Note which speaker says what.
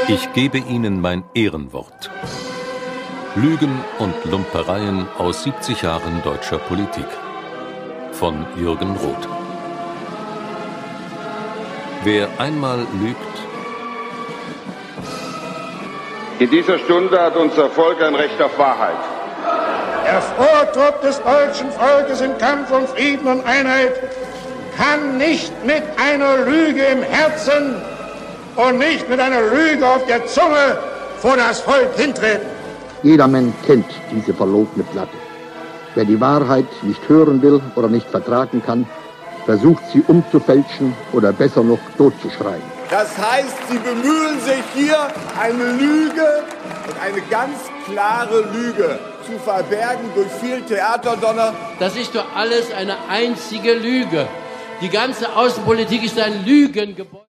Speaker 1: Ich gebe Ihnen mein Ehrenwort. Lügen und Lumpereien aus 70 Jahren deutscher Politik. Von Jürgen Roth. Wer einmal lügt...
Speaker 2: In dieser Stunde hat unser Volk ein Recht auf Wahrheit.
Speaker 3: Der Vortrupp des deutschen Volkes im Kampf um Frieden und Einheit kann nicht mit einer Lüge im Herzen und nicht mit einer Lüge auf der Zunge vor das Volk hintreten.
Speaker 4: Jeder Mensch kennt diese verlogene Platte. Wer die Wahrheit nicht hören will oder nicht vertragen kann, versucht sie umzufälschen oder besser noch totzuschreien.
Speaker 5: Das heißt, Sie bemühen sich hier, eine Lüge und eine ganz klare Lüge zu verbergen durch viel Theaterdonner.
Speaker 6: Das ist doch alles eine einzige Lüge. Die ganze Außenpolitik ist ein Lügengebäude.